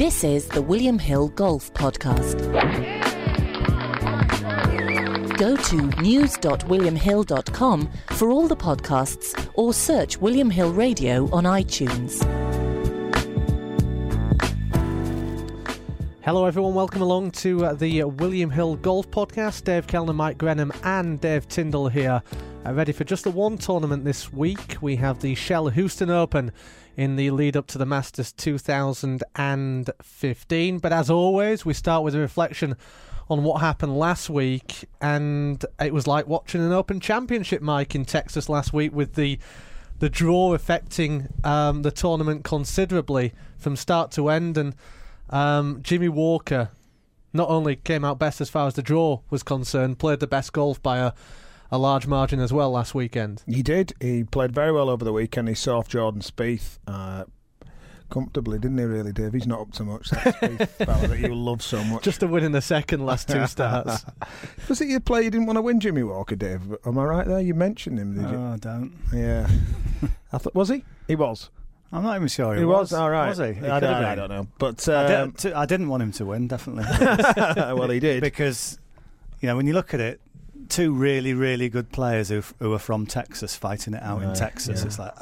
This is the William Hill Golf Podcast. Go to news.williamhill.com for all the podcasts or search William Hill Radio on iTunes. Hello everyone, welcome along to the William Hill Golf Podcast. Dave Kellner, Mike Grenham and Dave Tyndall here, ready for just the one tournament this week. We have the Shell Houston Open in the lead up to the Masters 2015. But as always, we start with a reflection on what happened last week, and it was like watching an Open Championship, Mike, in Texas last week, with the draw affecting the tournament considerably from start to end. And Jimmy Walker not only came out best as far as the draw was concerned, played the best golf by a large margin as well last weekend. He did. He played very well over the weekend. He saw off Jordan Spieth comfortably, didn't he, really, Dave? He's not up to much, that Spieth fella that you love so much. Just a win in the second last two starts. Was it your play you didn't want to win, Jimmy Walker, Dave? Am I right there? You mentioned him, did you? Oh, I don't. Yeah. Was he? He was. I'm not even sure he was. All right. Was he? I don't know. But I didn't want him to win, definitely. Well, he did. Because, when you look at it, two really, really good players who are from Texas fighting it out in Texas. Yeah. It's like,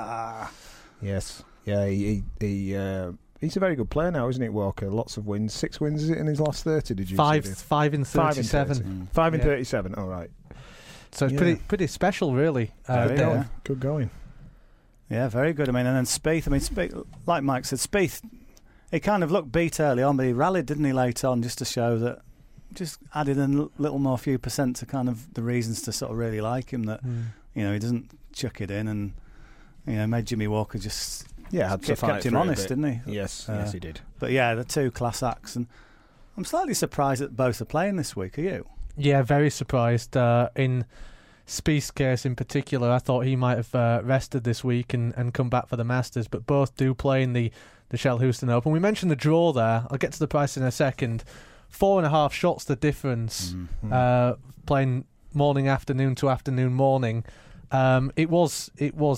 Yes. Yeah, he's a very good player now, isn't it, Walker? Lots of wins. 6 wins, is it, in his last 30, did you say? 5 in 37. 5 in 37, all right. So it's pretty special, really. Good going. Yeah, very good. And then Spieth, like Mike said, Spieth, he kind of looked beat early on, but he rallied, didn't he, late on, just to show that, just added a little more few percent to kind of the reasons to sort of really like him, that, he doesn't chuck it in, and, made Jimmy Walker just kept him honest, didn't he? Yes, he did. But yeah, the two class acts, and I'm slightly surprised that both are playing this week. Are you? Yeah, very surprised. In Spieth's case in particular, I thought he might have rested this week and come back for the Masters, but both do play in the Shell Houston Open. We mentioned the draw there. I'll get to the price in a second. 4.5 shots the difference, playing morning, afternoon to afternoon, morning. It was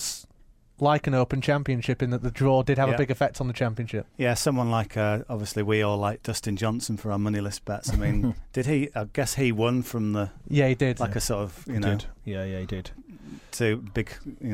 like an Open Championship in that the draw did have a big effect on the championship. Yeah, someone like, obviously we all like Dustin Johnson for our money list bets. I mean, I guess he won from the... Yeah, he did. Like a sort of, He did. Yeah, he did. 2 big,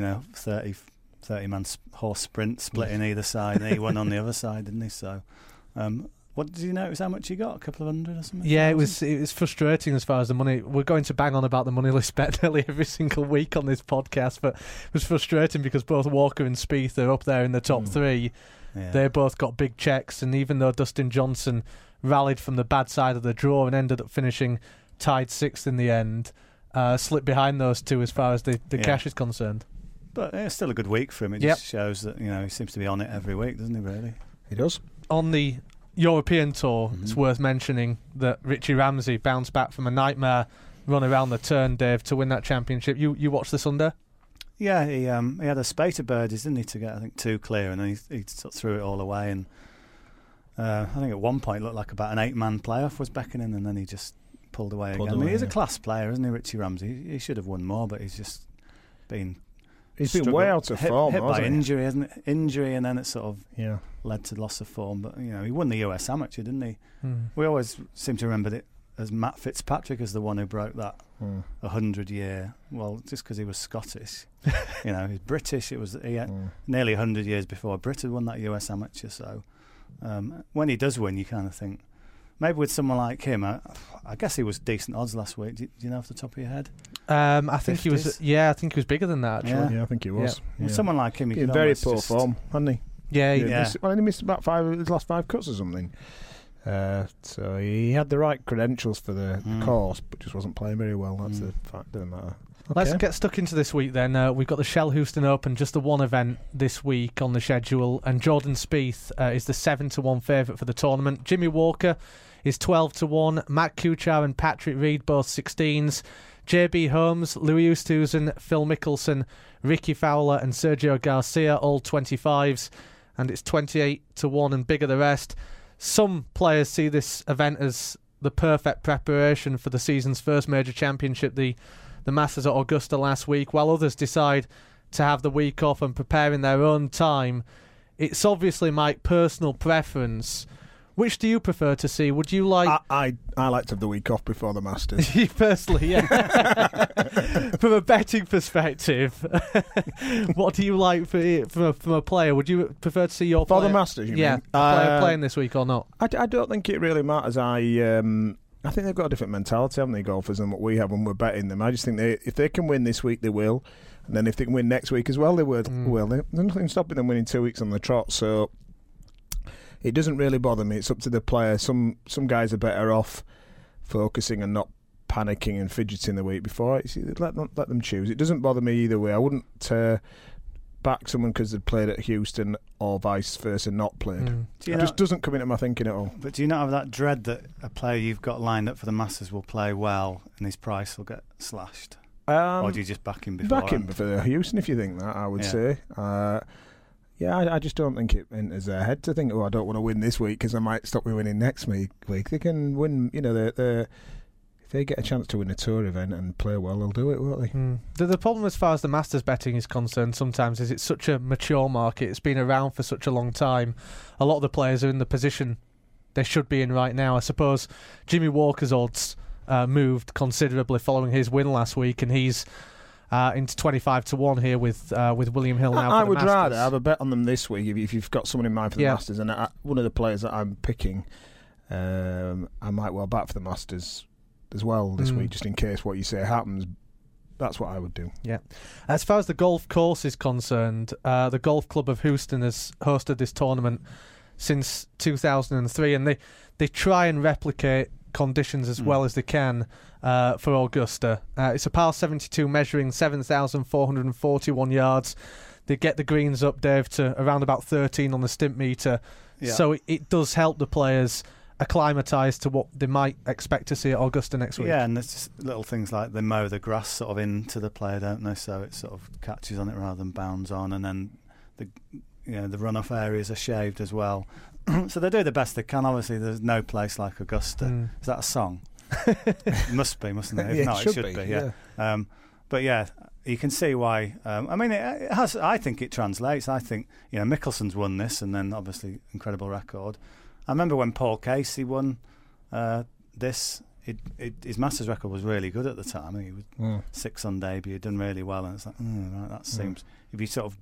30-man horse sprint split in either side, and he won on the other side, didn't he? So, what did you notice how much he got? A couple of hundred or something? Yeah, it was frustrating as far as the money. We're going to bang on about the money list bet nearly every single week on this podcast, but it was frustrating because both Walker and Spieth are up there in the top 3. Yeah. They both got big checks, and even though Dustin Johnson rallied from the bad side of the draw and ended up finishing tied 6th in the end, slipped behind those two as far as the cash is concerned. But it's still a good week for him. It just shows that he seems to be on it every week, doesn't he, really? He does. On the European Tour, it's worth mentioning that Richie Ramsey bounced back from a nightmare run around the turn, Dave, to win that championship. You watched the Sunday? Yeah, he had a spate of birdies, didn't he, to get, I think, 2 clear, and then he sort of threw it all away. And I think at one point it looked like about an 8-man playoff was beckoning, and then he just pulled away again. He's a class player, isn't he, Richie Ramsey? He should have won more, but he's just been... He's been way out of form, hit by injury, he? hasn't it? Injury, and then it sort of led to loss of form. But he won the US Amateur, didn't he? We always seem to remember it as Matt Fitzpatrick as the one who broke that 100-year. Well, just because he was Scottish, he's British. It was nearly 100 years before Britt had won that US Amateur. So when he does win, you kind of think. Maybe with someone like him, I guess he was decent odds last week. Do you know off the top of your head? I think 50s? He was. Yeah, I think he was bigger than that. Actually, yeah I think he was. Yeah. Well, someone like him, he in very poor form, hadn't he? Yeah, he missed about 5 of his last 5 cuts or something. So he had the right credentials for the course, but just wasn't playing very well. That's the fact of the matter. Okay. Let's get stuck into this week then. We've got the Shell Houston Open, just the one event this week on the schedule, and Jordan Spieth is the 7-1 favourite for the tournament. Jimmy Walker is 12-1. Matt Kuchar and Patrick Reed both 16s. JB Holmes, Louis Oosthuizen, Phil Mickelson, Ricky Fowler and Sergio Garcia all 25s, and it's 28-1 and bigger the rest. Some players see this event as the perfect preparation for the season's first major championship, the Masters at Augusta last week, while others decide to have the week off and prepare in their own time. It's obviously my personal preference. Which do you prefer to see? Would you like... I like to have the week off before the Masters. You personally, yeah. From a betting perspective, what do you like from a player? Would you prefer to see your for player... the Masters, you mean? Player playing this week or not? I don't think it really matters. I think they've got a different mentality, haven't they, golfers, than what we have when we're betting them. I just think if they can win this week, they will. And then if they can win next week as well, they will. There's nothing stopping them winning 2 weeks on the trot, so... It doesn't really bother me. It's up to the player. Some guys are better off focusing and not panicking and fidgeting the week before. Let them choose. It doesn't bother me either way. I wouldn't back someone because they've played at Houston or vice versa, not played. It just doesn't come into my thinking at all. But do you not have that dread that a player you've got lined up for the Masters will play well and his price will get slashed? Or do you just back him before? Back him for Houston if you think that, I would say. I just don't think it enters their head to think, I don't want to win this week because I might stop me winning next week. They can win, if they get a chance to win a tour event and play well, they'll do it, won't they? The problem as far as the Masters betting is concerned sometimes is it's such a mature market. It's been around for such a long time. A lot of the players are in the position they should be in right now. I suppose Jimmy Walker's odds moved considerably following his win last week, and he's... into 25-1 here with William Hill now. I would rather have a bet on them this week if you've got someone in mind for the Masters. And one of the players that I'm picking, I might well back for the Masters as well this week, just in case what you say happens. That's what I would do. Yeah. As far as the golf course is concerned, the Golf Club of Houston has hosted this tournament since 2003, and they try and replicate conditions as well as they can for Augusta. It's a par 72 measuring 7,441 yards. They get the greens up, Dave, to around about 13 on the stimp meter. So it does help the players acclimatise to what they might expect to see at Augusta next week. Yeah, and there's just little things like they mow the grass sort of into the player, don't they? So it sort of catches on it rather than bounds on, and then the runoff areas are shaved as well. So they do the best they can. Obviously, there's no place like Augusta. Is that a song? It must be, mustn't it? If not, it should be. Yeah. But yeah, you can see why. I mean, it has. I think it translates. I think Mickelson's won this, and then obviously incredible record. I remember when Paul Casey won this. His Masters record was really good at the time. I think he was 6 on debut. He'd done really well, and it's like, right, that seems. If you sort of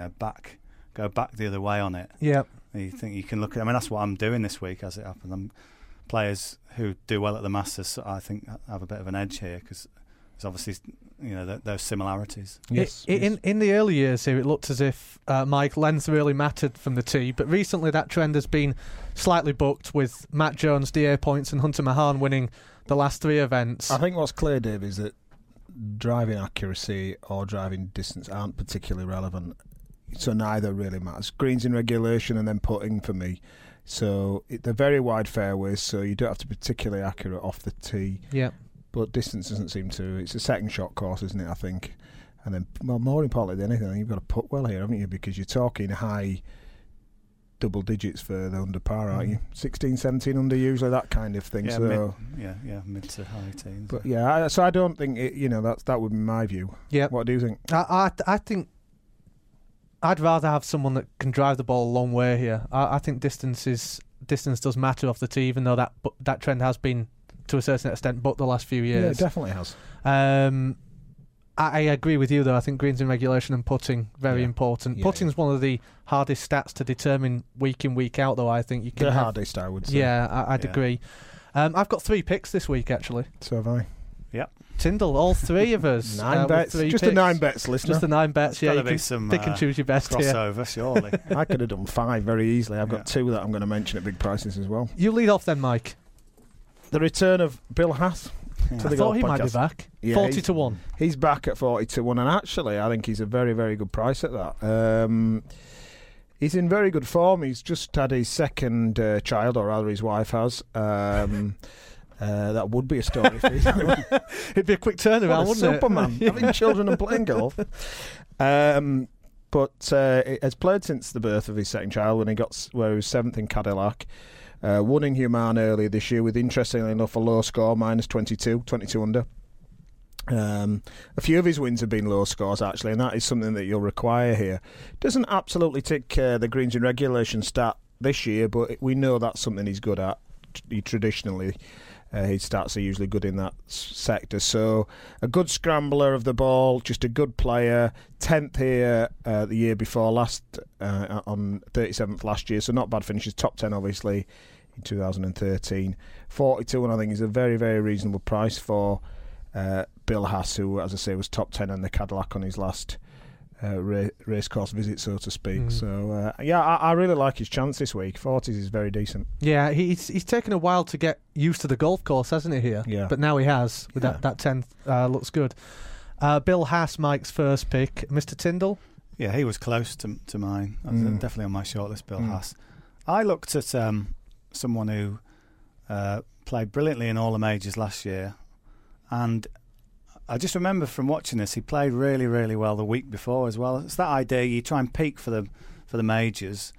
go back the other way on it. Yeah. You think you can look at. I mean, that's what I'm doing this week as it happens. Players who do well at the Masters, I think, have a bit of an edge here because there's obviously those similarities. Yes. In the early years here, it looked as if Mike length really mattered from the tee, but recently that trend has been slightly bucked with Matt Jones, D.A. Points, and Hunter Mahan winning the last 3 events. I think what's clear, Dave, is that driving accuracy or driving distance aren't particularly relevant. So neither really matters. Greens in regulation and then putting for me. So they're very wide fairways, so you don't have to be particularly accurate off the tee. Yeah. But distance doesn't seem to. It's a second shot course, isn't it, I think? And then, more importantly than anything, you've got to putt well here, haven't you? Because you're talking high double digits for the under par, aren't you? 16, 17 under usually, that kind of thing. Yeah, so mid to high teens. But so I don't think that would be my view. Yeah. What do you think? I think I'd rather have someone that can drive the ball a long way here. I think distance does matter off the tee, even though that trend has been to a certain extent but the last few years. Yeah, it definitely has. I agree with you though. I think greens in regulation and putting very important. Putting's one of the hardest stats to determine week in, week out though. I think you can the hardest, I would say. Yeah, I'd agree. I've got 3 picks this week actually. So have I. Yep. Tyndall, all 3 of us. 9 bets. Just a 9 bets, listener. Just the 9 bets. There's you can some pick and choose your best crossover, here. surely. I could have done 5 very easily. I've got 2 that I'm going to mention at big prices as well. You lead off then, Mike. The return of Bill Haas to the I thought he might be back. 40-1. He's back at 40-1, and actually, I think he's a very, very good price at that. He's in very good form. He's just had his second child, or rather, his wife has. That would be a story for you. It'd be a quick turnaround, wouldn't it? Superman, having children and playing golf. But he has played since the birth of his second child when he was 7th in Cadillac. Won in Humana earlier this year with, interestingly enough, a low score, minus 22 under. A few of his wins have been low scores, actually, and that is something that you'll require here. Doesn't absolutely tick the greens in regulation stat this year, but we know that's something he's good at. He traditionally, his stats are usually good in that sector. So a good scrambler of the ball, just a good player. 10th here the year before last, on 37th last year. So not bad finishes. Top 10 obviously in 2013. 42, and I think is a very, very reasonable price for Bill Haas, who, as I say, was top 10 in the Cadillac on his last racecourse visit, so to speak. So I really like his chance this week. 40s is very decent. Yeah, he's taken a while to get used to the golf course, hasn't he, here? Yeah. But now he has, with that 10th. Looks good. Bill Haas, Mike's first pick. Mr. Tyndall? Yeah, he was close to mine. Definitely on my shortlist, Bill Haas. I looked at someone who played brilliantly in all the majors last year, and I just remember from watching this, he played really, really well the week before as well. It's that idea, you try and peak for the majors.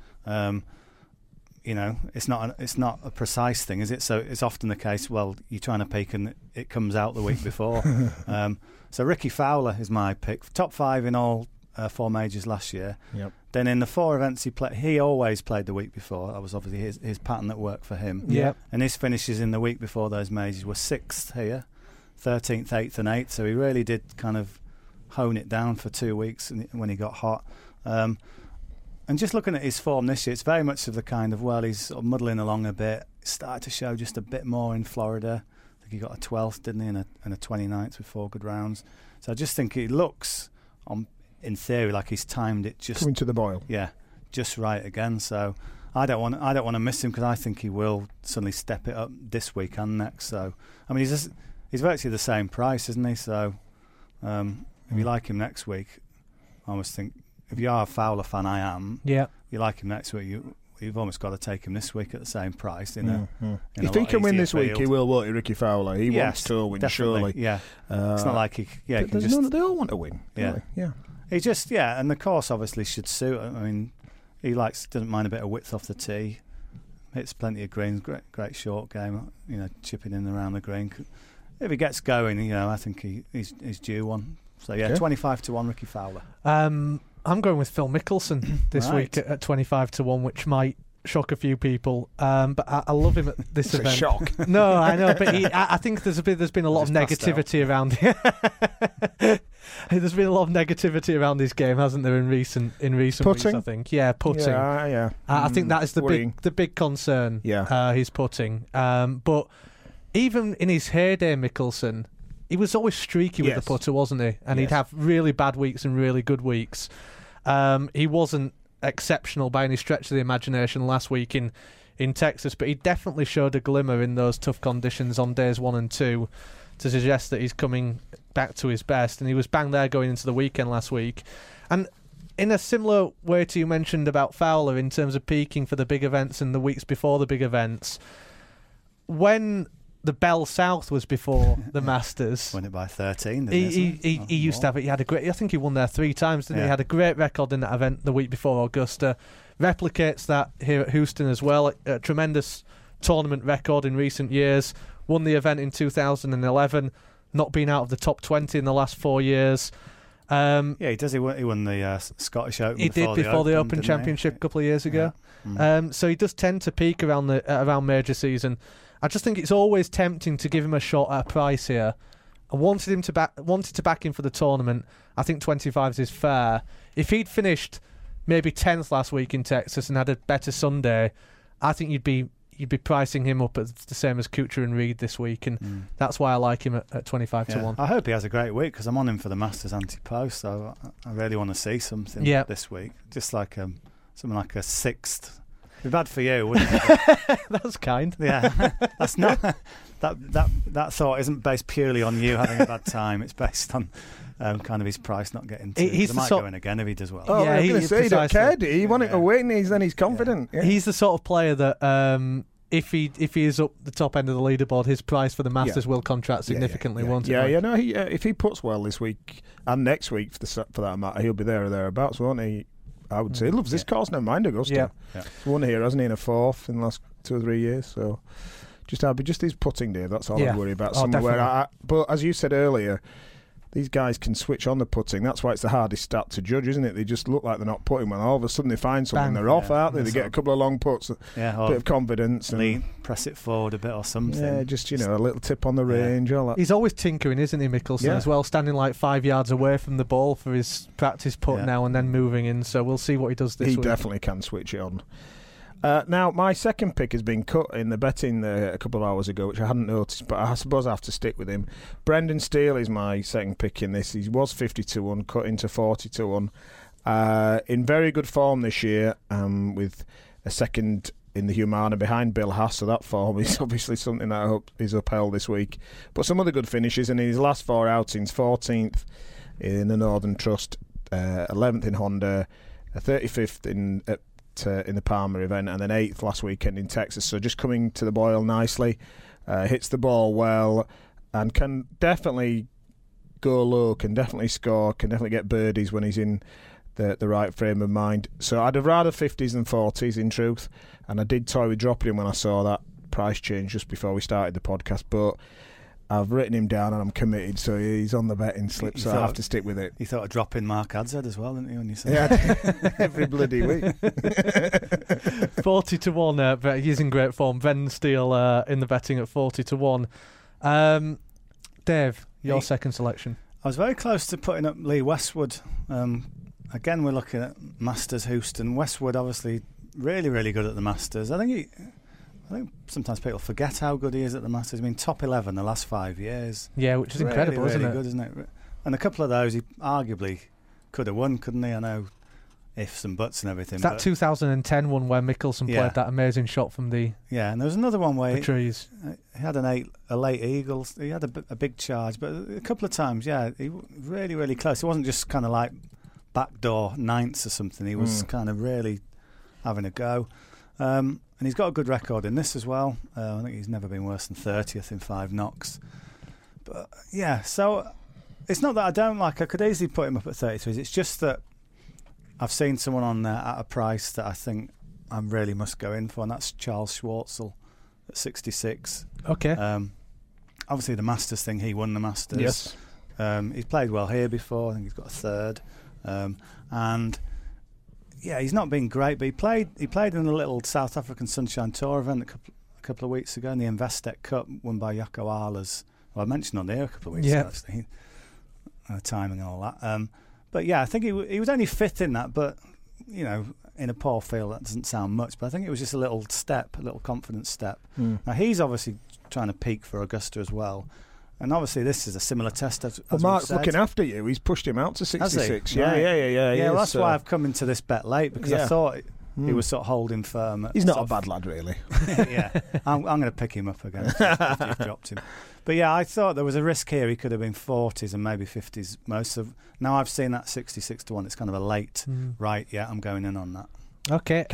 It's not a precise thing, is it? So it's often the case, well, you're trying to peak and it comes out the week before. So Ricky Fowler is my pick. Top 5 in all 4 majors last year. Yep. Then in the 4 events he played, he always played the week before. That was obviously his pattern that worked for him. Yep. And his finishes in the week before those majors were 6th here, 13th, 8th and 8th. So he really did kind of hone it down for 2 weeks when he got hot. And just looking at his form this year, it's very much of the kind of, well, he's sort of muddling along a bit. Started to show just a bit more in Florida. I think he got a 12th, didn't he, and a 29th with 4 good rounds. So I just think it looks, in theory, like he's timed it just coming to the boil. Yeah, just right again. So I don't want to miss him, because I think he will suddenly step it up this week and next. So I mean, he's virtually the same price, isn't he? So if you like him next week, I almost think, if you are a Fowler fan, I am. Yeah. You like him next week, you've almost got to take him this week at the same price. If he can win this week, he will, won't he, Ricky Fowler? He wants to win, definitely. surely. Yeah. It's not like he can just... They all want to win. Yeah. He just, and the course obviously should suit. I mean, he doesn't mind a bit of width off the tee. Hits plenty of greens. Great short game. Chipping in around the green. If he gets going, I think he's due one. So 25-1 Ricky Fowler. I'm going with Phil Mickelson this week at 25-1, which might shock a few people. But I love him at this event. A shock. No, I know, but I think there's been a lot of negativity around. There's been a lot of negativity around his game, hasn't there, in recent weeks? I think, putting. Yeah. I think that is the big concern. Yeah, his putting. But even in his heyday, Mickelson, he was always streaky with the putter, wasn't he? And he'd have really bad weeks and really good weeks. He wasn't exceptional by any stretch of the imagination last week in Texas, but he definitely showed a glimmer in those tough conditions on days 1 and 2 to suggest that he's coming back to his best, and he was bang there going into the weekend last week. And in a similar way to you mentioned about Fowler in terms of peaking for the big events and the weeks before the big events, when the Bell South was before the Masters. Won it by 13. He used to have it. He had a great. I think he won there 3 times, didn't he? He had a great record in that event the week before Augusta. Replicates that here at Houston as well. A tremendous tournament record in recent years. Won the event in 2011. Not been out of the top 20 in the last 4 years. He does. He won the Scottish Open. He did before the Open Championship a couple of years ago. Yeah. So he does tend to peak around major season. I just think it's always tempting to give him a shot at a price here. I wanted to back him for the tournament. I think 25s is fair. If he'd finished maybe 10th last week in Texas and had a better Sunday, I think you'd be pricing him up at the same as Kuchar and Reed this week, and that's why I like him at 25-1. I hope he has a great week, because I'm on him for the Masters anti-post, so I really want to see something this week. Just like something like a 6th. It'd be bad for you, wouldn't it? That's kind. Yeah, that's not that thought isn't based purely on you having a bad time. It's based on kind of his price not getting to. He might go in again if he does well. Oh, yeah, I was going to say he don't care. He wanted to win. Then he's confident. Yeah. He's the sort of player that if he is up the top end of the leaderboard, his price for the Masters will contract significantly, won't it? If he puts well this week and next week for that matter, he'll be there or thereabouts, won't he? I would say he loves this course. Never mind Augusta. Yeah. He's won here, hasn't he, in a 4th in the last 2 or 3 years. So just his putting, Dave. That's all I worry about. But as you said earlier, these guys can switch on the putting. That's why it's the hardest stat to judge, isn't it? They just look like they're not putting well. All of a sudden they find something, they're off, aren't they? They get a couple of long puts, a bit of confidence. And press it forward a bit or something. Yeah, just, a little tip on the range. All that. He's always tinkering, isn't he, Mickelson, as well, standing like 5 yards away from the ball for his practice putt now and then moving in. So we'll see what he does this week. He definitely can switch it on. Now, my second pick has been cut in the betting a couple of hours ago, which I hadn't noticed, but I suppose I have to stick with him. Brendan Steele is my second pick in this. He was 50-1, cut into 40-1. In very good form this year, with a second in the Humana behind Bill Haas, so that form is obviously something that I hope is upheld this week. But some other good finishes, and in his last 4 outings, 14th in the Northern Trust, 11th in Honda, 35th in the Palmer event, and then 8th last weekend in Texas. So just coming to the boil nicely, hits the ball well, and can definitely go low, can definitely score, can definitely get birdies when he's in the right frame of mind. So I'd have rather 50s than 40s in truth, and I did toy with dropping him when I saw that price change just before we started the podcast, but I've written him down and I'm committed, so he's on the betting slip, so I have to stick with it. You thought of dropping Mark Adzed as well, didn't you? When you said every bloody week. 40-1, but he's in great form. Brendan Steele in the betting at 40-1. Dave, your second selection. I was very close to putting up Lee Westwood. Again, we're looking at Masters Houston. Westwood, obviously, really, really good at the Masters. I think sometimes people forget how good he is at the Masters. I mean, top 11 the last 5 years. Yeah, which is really, incredible, really isn't it? Good, isn't it? And a couple of those he arguably could have won, couldn't he? I know ifs and buts and everything. It's that 2010 one where Mickelson played that amazing shot from the and there was another one where the trees. He had a late eagle. He had a big charge, but a couple of times, he really, really close. It wasn't just kind of like backdoor ninths or something. He was kind of really having a go. And he's got a good record in this as well. I think he's never been worse than 30th in 5 knocks. But so it's not that I don't like. I could easily put him up at 33. It's just that I've seen someone on there at a price that I think I really must go in for, and that's Charles Schwartzel at 66. Okay. Obviously the Masters thing. He won the Masters. Yes. He's played well here before. I think he's got a third. And he's not been great, but he played in a little South African Sunshine Tour event a couple of weeks ago in the Investec Cup, won by Jaco Ahlers. Well, I mentioned on there a couple of weeks ago, actually. Timing and all that. But I think he was only 5th in that, but, in a poor field, that doesn't sound much, but I think it was just a little confidence step. Now, he's obviously trying to peak for Augusta as well. And obviously, this is a similar test. As Mark's looking after you. He's pushed him out to 66. Yeah, right. Well, that's why I've come into this bet late, because I thought he was sort of holding firm. He's not a bad lad, really. I'm going to pick him up again after you've dropped him. But I thought there was a risk here. He could have been 40s and maybe 50s most of. Now I've seen that 66-1. It's kind of a late right. Yeah, I'm going in on that. Okay.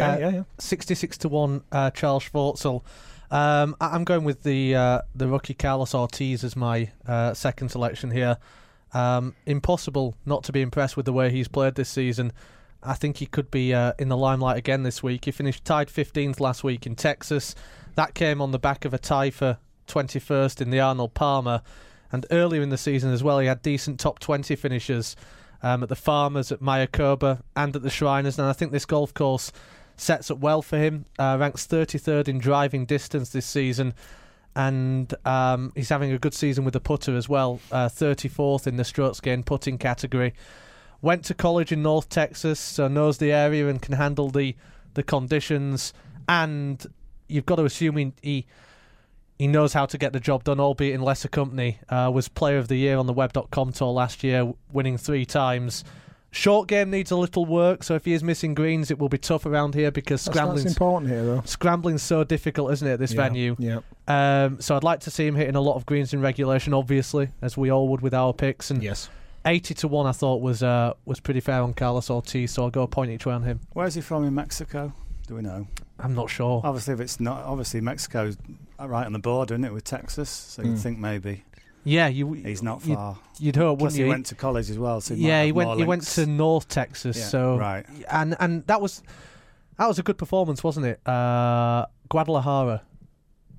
66-1. Charles Schwartzel. I'm going with the rookie Carlos Ortiz as my second selection here. Impossible not to be impressed with the way he's played this season. I think he could be in the limelight again this week. He finished tied 15th last week in Texas. That came on the back of a tie for 21st in the Arnold Palmer. And earlier in the season as well, he had decent top 20 finishes at the Farmers, at Mayakoba, and at the Shriners. And I think this golf course sets up well for him. Ranks 33rd in driving distance this season, and he's having a good season with the putter as well. 34th in the strokes gained putting category. Went to college in North Texas, so knows the area and can handle the conditions. And you've got to assume he knows how to get the job done, albeit in lesser company. Was Player of the Year on the Web.com tour last year, winning 3 times. Short game needs a little work, so if he is missing greens, it will be tough around here because that's important here, though. Scrambling's so difficult, isn't it, at this venue? Yeah. So I'd like to see him hitting a lot of greens in regulation, obviously, as we all would with our picks. And 80-1, I thought was pretty fair on Carlos Ortiz, so I'll go a point each way on him. Where's he from in Mexico? Do we know? I'm not sure. Obviously Mexico's right on the border, isn't it, with Texas? So you'd think maybe. Yeah, he's not far. You'd hope, Plus wouldn't you? He went to college as well. So he went to North Texas. So right, and that was a good performance, wasn't it? Guadalajara.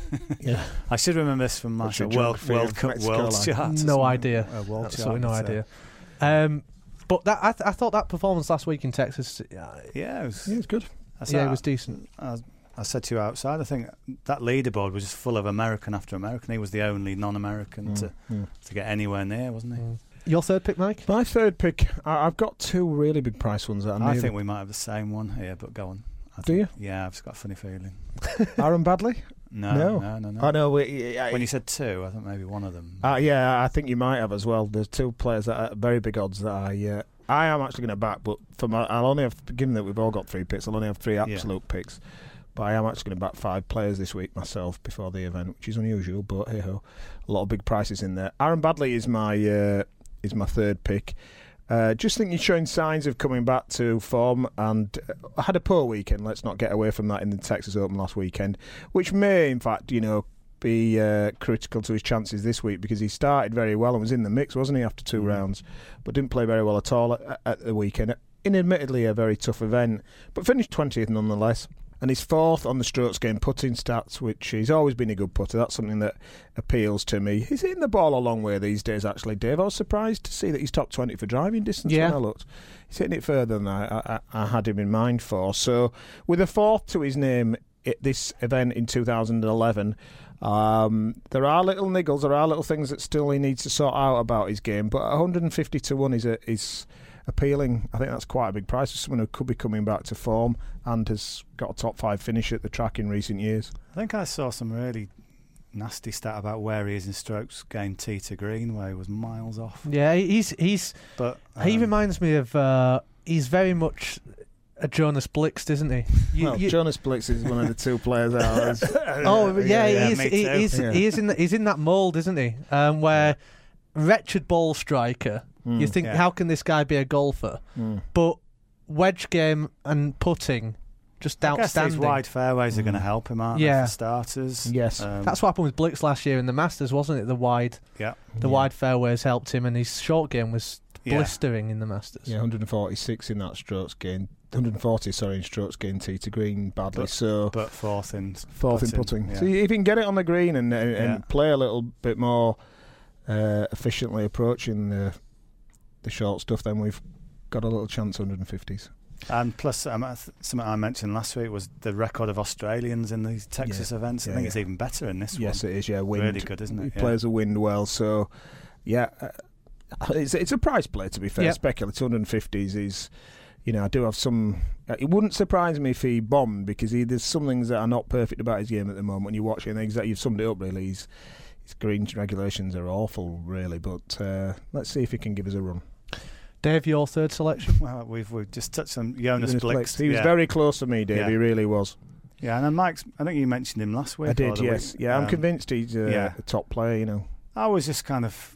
Yeah. I should remember this from my What's your World geography of Cup Mexico World like? chart. No idea. World Absolutely chart, no idea. But that I thought that performance last week in Texas, Yeah, it was good. it was decent. I said to you outside, I think that leaderboard was just full of American after American. He was the only non-American to get anywhere near, wasn't he? Your third pick, Mike? My third pick, I've got two really big price ones that I think we might have the same one here, but go on. Do you? Yeah, I've just got a funny feeling. Aaron Badley? No. I know. When you said two, I thought maybe one of them. Yeah, I think you might have as well. There's two players that are very big odds that I am actually going to back, but I'll only have, given that we've all got 3 picks, I'll only have 3 absolute picks. But I am actually going to back 5 players this week myself before the event, which is unusual, but hey ho, a lot of big prices in there. Aaron Badley is my third pick. Just think he's showing signs of coming back to form, and I had a poor weekend. Let's not get away from that in the Texas Open last weekend, which may, in fact, be critical to his chances this week, because he started very well and was in the mix, wasn't he, after 2 rounds, but didn't play very well at all at the weekend. In admittedly a very tough event, but finished 20th nonetheless. And he's 4th on the strokes gained putting stats, which he's always been a good putter. That's something that appeals to me. He's hitting the ball a long way these days, actually, Dave. I was surprised to see that he's top 20 for driving distance when I looked. He's hitting it further than I had him in mind for. So, with a 4th to his name at this event in 2011, there are little niggles, there are little things that still he needs to sort out about his game, but 150 to 1 is appealing. I think that's quite a big price for someone who could be coming back to form and has got a top 5 finish at the track in recent years. I think I saw some really nasty stat about where he is in strokes gained tee to green, where he was miles off. Yeah, he's. But he reminds me of. He's very much a Jonas Blixt, isn't he? Jonas Blixt is one of the 2 players out. He is in that mould, isn't he? Where wretched ball striker. You think, how can this guy be a golfer? But wedge game and putting, just outstanding. I guess these wide fairways are going to help him out for starters. Yes. That's what happened with Blix last year in the Masters, wasn't it? The wide fairways helped him, and his short game was blistering in the Masters. Yeah, 146 in that strokes gain. 140, in strokes gain tee to green badly. But fourth in putting. Yeah. So if you can get it on the green and play a little bit more efficiently approaching the short stuff, then we've got a little chance 150s. And plus, something I mentioned last week was the record of Australians in these Texas events. I think it's even better in this one. Yes, it is. Yeah, wind. Really good, isn't it? He plays the wind well, so it's a price play, to be fair. Speculative 150s is, I do have some. It wouldn't surprise me if he bombed, because there's some things that are not perfect about his game at the moment. When you watch it, and exactly you've summed it up really. His green regulations are awful, really. But let's see if he can give us a run. Dave, your third selection? Well, we've just touched on Jonas Blixt. He was very close to me, Dave. He really was. Yeah, and then Mike's. I think you mentioned him last week. I did, yes. Yeah, I'm convinced he's a top player. I was just kind of,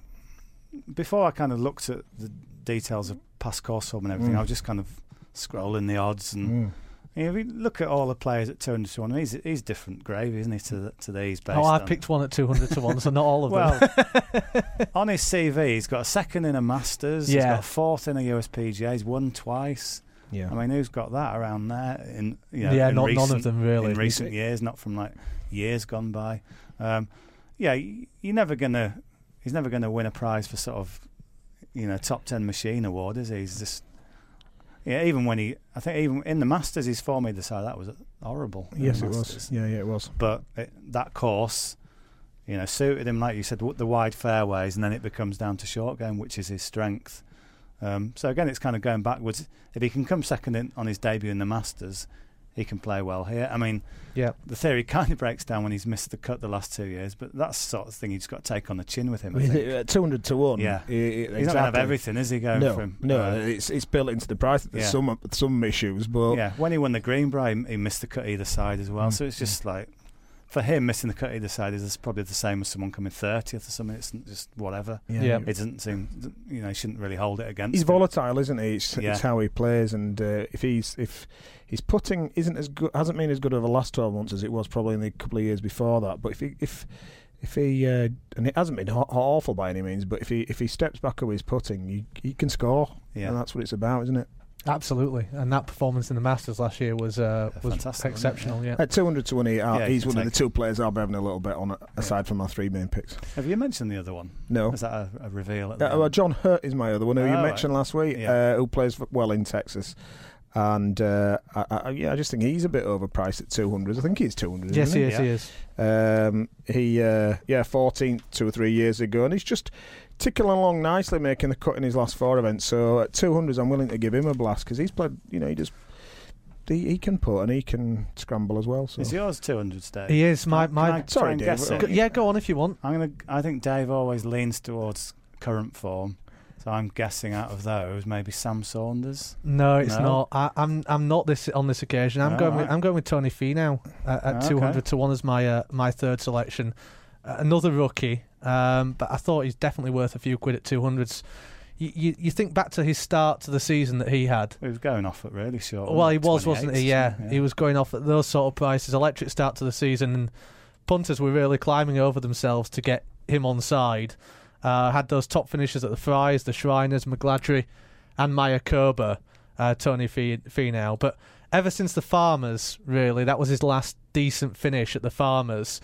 before I kind of looked at the details of past course form and everything, I was just kind of scrolling the odds and. If you look at all the players at 200 to 1, he's different gravy, isn't he, to these? I picked one at 200 to 1, so not all of them. On his CV, he's got a 2nd in a Masters, he's got a 4th in a USPGA, he's won twice. Yeah. I mean, who's got that around there? None of them really. In recent years, not from like years gone by. He's never gonna win a prize for sort of, top 10 machine award, is he? He's just. Yeah, even in the Masters, his form either side, that was horrible. Yes, it was. Yeah, it was. But that course, suited him, like you said, the wide fairways, and then it becomes down to short game, which is his strength. So again, it's kind of going backwards. If he can come second on his debut in the Masters, he can play well here. I mean, the theory kind of breaks down when he's missed the cut the last 2 years, but that's the sort of thing you've just got to take on the chin with him. I think. At 200 to 1, he's not going to have everything, is he? Going for him? No, it's built into the price. There's some issues, but when he won the Greenbrier, he missed the cut either side as well. So it's just like, for him, missing the cut either side is probably the same as someone coming 30th or something. It's just whatever. It doesn't seem, he shouldn't really hold it against. He's volatile, isn't he? It's how he plays, and if his putting hasn't been as good over the last 12 months as it was probably in the couple of years before that. But if he and it hasn't been awful by any means, but if he steps back with his putting, he can score, and that's what it's about, isn't it? Absolutely, and that performance in the Masters last year was exceptional. Yeah, at 200 to 1, he's one of the 2 players I'll be having a little bet on, aside from my 3 main picks. Have you mentioned the other one? No. Is that a reveal? Well, John Hurt is my other one, who you mentioned last week, who plays well in Texas. And I just think he's a bit overpriced at 200. I think he's 200. Yes, he is. He 14th 2 or 3 years ago, and he's just ticking along nicely, making the cut in his last 4 events. So at 200s, I'm willing to give him a blast because he's played. He can put and he can scramble as well. So. Is yours 200s, Dave? He is. Sorry, Dave. Yeah, go on if you want. I think Dave always leans towards current form. So I'm guessing out of those, maybe Sam Saunders. No, it's not. I'm not this on this occasion. I'm going with Tony Finau at 200 to 1 as my third selection. Another rookie, but I thought he's definitely worth a few quid at 200s. You think back to his start to the season that he had. He was going off at really short. Well, he was, wasn't he? Yeah, he was going off at those sort of prices. Electric start to the season, and punters were really climbing over themselves to get him on side. Had those top finishers at the Fryers, the Shriners, McGladrey, and Mayakoba, Tony Finau. But ever since the Farmers, really, that was his last decent finish at the Farmers.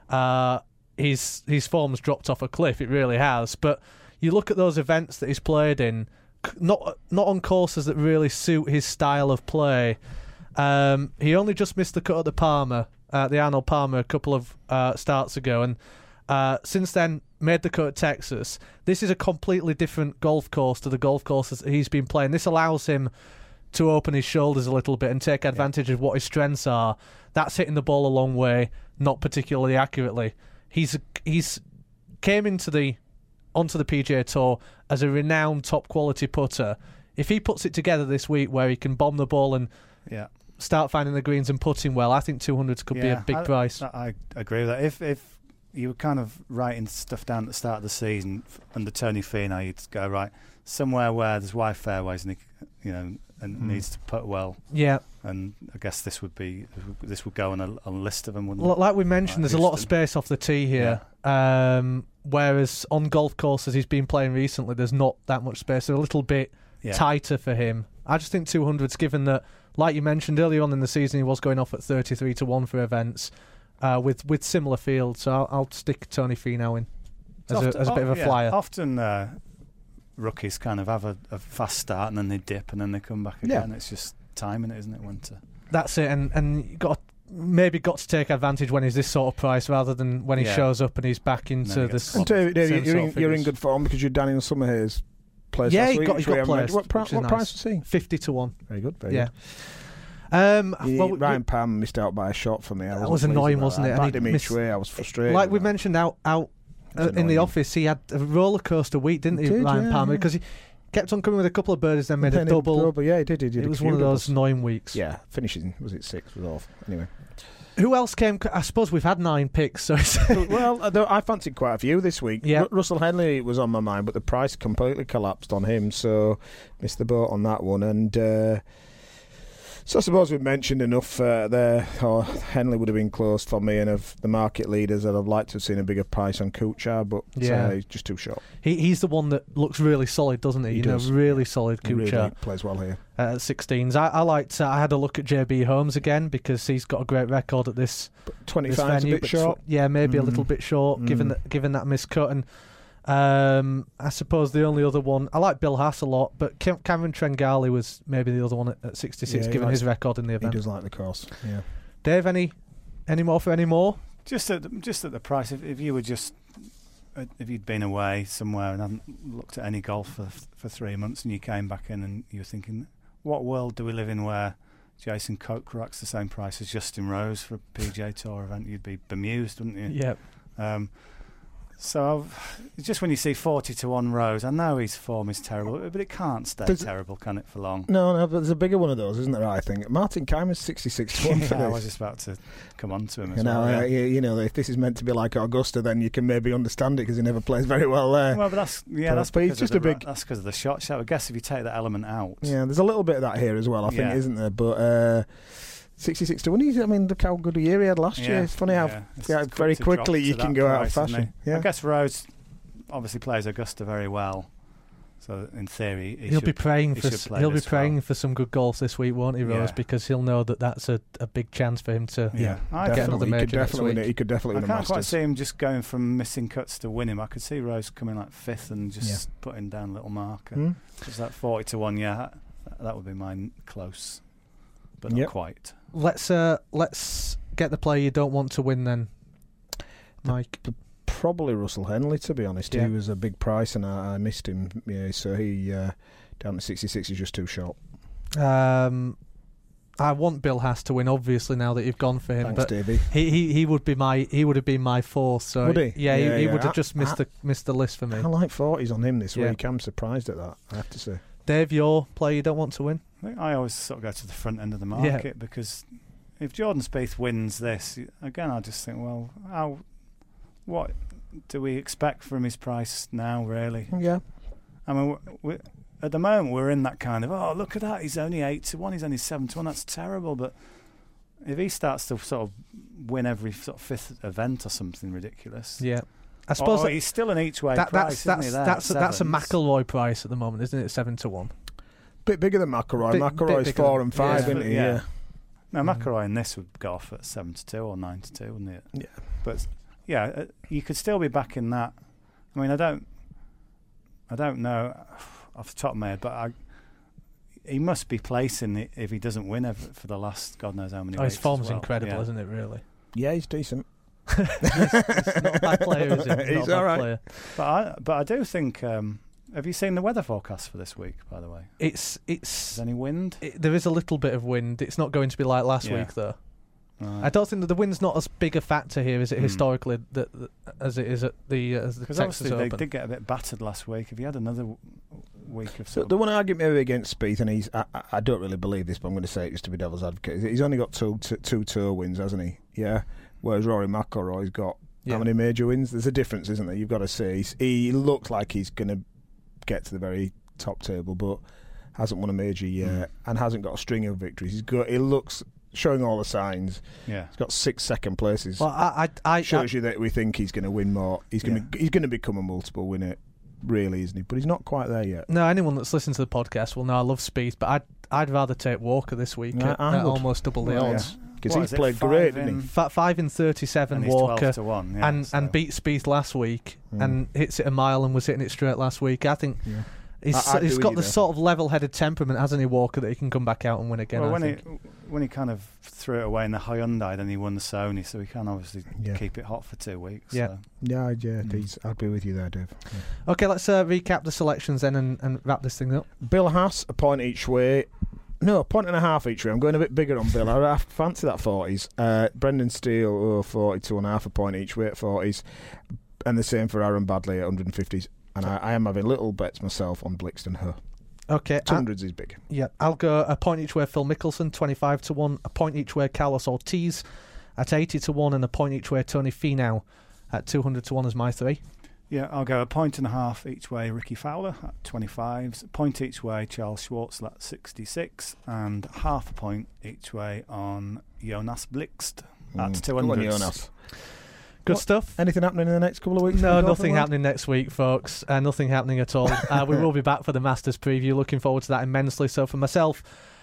His form's dropped off a cliff. It really has. But you look at those events that he's played in, not on courses that really suit his style of play. He only just missed the cut at the Arnold Palmer, a couple of starts ago, and since then made the cut at Texas. This is a completely different golf course to the golf courses that he's been playing. This allows him to open his shoulders a little bit and take advantage of what his strengths are. That's hitting the ball a long way, not particularly accurately. He's came onto the PGA Tour as a renowned top quality putter. If he puts it together this week where he can bomb the ball and start finding the greens and putting well, I think 200s could be a big price. I agree with that. If you were kind of writing stuff down at the start of the season under Tony Finau, you'd go right somewhere where there's wide fairways and needs to putt well. Yeah, and I guess this would go on a list of them. Wouldn't like we mentioned, there's a lot of space off the tee here. Yeah. Whereas on golf courses he's been playing recently, there's not that much space. They're a little bit tighter for him. I just think 200s, given that, like you mentioned earlier on in the season, he was going off at 33 to 1 for events. With similar fields, so I'll stick Tony Finau in as a bit of a flyer. Often rookies kind of have a fast start and then they dip and then they come back again. It's just timing it, isn't it? Winter. That's it, and you got to take advantage when he's this sort of price rather than when he shows up and he's back into this. And Dave, you're in good form because you're Daniel Summerhays. Yeah, he got placed. What price was he? 50 to 1. Very good. Very good. Ryan Palm missed out by a shot for me. That was annoying, wasn't it? I backed him each way. I was frustrated. Like we mentioned out in the office, he had a roller coaster week, didn't he, Ryan Palmer? Because he kept on coming with a couple of birdies, then made a double. Yeah, he did. It was one of those annoying weeks. Yeah, finishing was it 6 was off. Anyway. Who else came? I suppose we've had 9 picks. So well, I fancied quite a few this week. Yeah. Russell Henley was on my mind, but the price completely collapsed on him, so missed the boat on that one. And so I suppose we've mentioned enough there. Henley would have been close for me, and of the market leaders, I'd have liked to have seen a bigger price on Kuchar, but he's just too short. He's the one that looks really solid, doesn't he? He does. Really solid Kuchar. He really plays well here. At 16s. I had a look at JB Holmes again because he's got a great record at this. But 25's venue, a bit short. Maybe a little bit short, given that miscut. And I suppose the only other one, I like Bill Haas a lot, but Cameron Trengali was maybe the other one at 66, given his record in the event. He does like the course. Yeah. Dave, any more for any more? Just at the price. If you were just if you'd been away somewhere and hadn't looked at any golf for 3 months, and you came back in and you were thinking, what world do we live in where Jason Kokrak's the same price as Justin Rose for a PGA Tour event? You'd be bemused, wouldn't you? Yeah. So just when you see 40 to 1 Rose, I know his form is terrible, but it can't stay terrible, can it, for long? No, but there's a bigger one of those, isn't there? I think Martin Keimer's 66 to 1 for this. I was just about to come on to him. If this is meant to be like Augusta, then you can maybe understand it because he never plays very well there. Well, but that's because of the shot show. I guess if you take that element out, there's a little bit of that here as well. I think, isn't there? But 66 to 1. Look how good a year he had last year. It's funny how very quickly you can go out of fashion. I guess Rose obviously plays Augusta very well, So in theory, he'll be praying for some good golf this week, won't he, Rose? Yeah. Because he'll know that that's a big chance for him to get another major next week. He could definitely win a Masters. I can't quite see him just going from missing cuts to winning. I could see Rose coming like 5th and just putting down a little marker. Is that 40-1? Yeah, that would be mine close, but not quite. Let's get the player you don't want to win then, Mike. Probably Russell Henley, to be honest. He was a big price and I missed him. Yeah, so he down to 66 is just too short. I want Bill Haas to win, obviously, now that you've gone for him. Thanks, but Davey. He would have been my fourth. So would he? Yeah, he would have just missed the list for me. I like 40s on him this week. I'm surprised at that, I have to say. Dave, your player you don't want to win? I always sort of go to the front end of the market because if Jordan Spieth wins this, again, I just think, well, what do we expect from his price now, really? Yeah. I mean, at the moment, we're in that kind of, look at that, he's only 8-1, he's only 7-1, that's terrible. But if he starts to sort of win every sort of 5th event or something ridiculous... Yeah. I suppose he's still an each-way price, isn't he? That's a McIlroy price at the moment, isn't it? 7-1. Bit bigger than McIlroy. McIlroy's 4 and 5, isn't he? Yeah. No, McIlroy in this would go off at 7-2 or 9-2, wouldn't it? Yeah. But you could still be back in that. I mean, I don't know off the top of my head, but he must be placing it if he doesn't win for the last God knows how many weeks. His form's incredible, isn't it? Really? Yeah, he's decent. He's not a bad player, is he? He's all right. But I do think. Have you seen the weather forecast for this week? By the way, is any wind? There is a little bit of wind. It's not going to be like last week, though. Right. I don't think that the wind's not as big a factor here, is it, historically, as it is at the Texas Open? They did get a bit battered last week. If you had another week of the one argument maybe against Spieth, and I don't really believe this, but I'm going to say it just to be devil's advocate. He's only got two tour wins, hasn't he? Yeah. Whereas Rory McIlroy's got how many major wins? There's a difference, isn't there? You've got to say he looks like he's going to get to the very top table, but hasn't won a major yet and hasn't got a string of victories. He looks showing all the signs. Yeah, he's got 6 second places. Well, I shows you that we think he's going to win more. He's going to become a multiple winner, really, isn't he? But he's not quite there yet. No, anyone that's listened to the podcast will know I love Spieth, but I'd rather take Walker this week at almost double the odds. Because he's played great, didn't he? 5 in 37, and Walker, 12-1, and beat Spieth last week, and hits it a mile and was hitting it straight last week. I think he's got the sort of level-headed temperament, hasn't he, Walker, that he can come back out and win again. Well, when he kind of threw it away in the Hyundai, then he won the Sony, so he can obviously keep it hot for 2 weeks. Yeah, so. I'd be with you there, Dave. Yeah. Okay, let's recap the selections then and wrap this thing up. Bill Haas, a point each way. No, 1.5 each way. I'm going a bit bigger on Bill. I fancy that 40s. Brendan Steele, 42.5 a point each way at 40s. And the same for Aaron Badley at 150s. And I am having little bets myself on Blixton Her. Okay. 200s is big. Yeah, I'll go a point each way Phil Mickelson, 25-1. A point each way Carlos Ortiz at 80-1. And a point each way Tony Finau at 200-1 as my 3. Yeah, I'll go a 1.5 each way Ricky Fowler at 25s, a point each way Charles Schwartzel at 66, and half a point each way on Jonas Blixt at 200. Go on, Jonas. Good stuff. Anything happening in the next couple of weeks? No, nothing happening next week, folks. Nothing happening at all. We will be back for the Masters preview. Looking forward to that immensely. So for myself,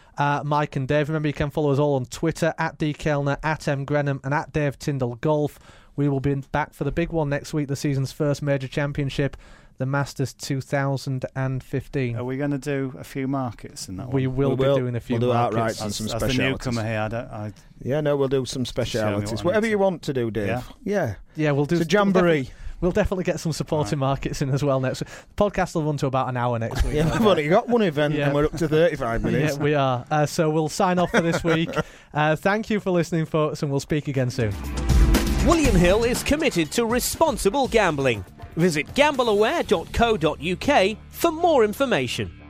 Mike and Dave, remember you can follow us all on Twitter at DKelner, at MGrenham, and at Dave Tyndall Golf. We will be back for the big one next week, the season's first major championship, the Masters 2015. Are we going to do a few markets in that one? We will be doing a few markets. We'll do outrights and some as specialities. the newcomer here, we'll do some specialities. Whatever you want to do, Dave. Yeah, we'll do. It's a jamboree. We'll definitely get some supporting markets in as well next week. The podcast will run to about an hour next week. We've only got one event and we're up to 35 minutes. Yeah, we are. So we'll sign off for this week. Thank you for listening, folks, and we'll speak again soon. William Hill is committed to responsible gambling. Visit gambleaware.co.uk for more information.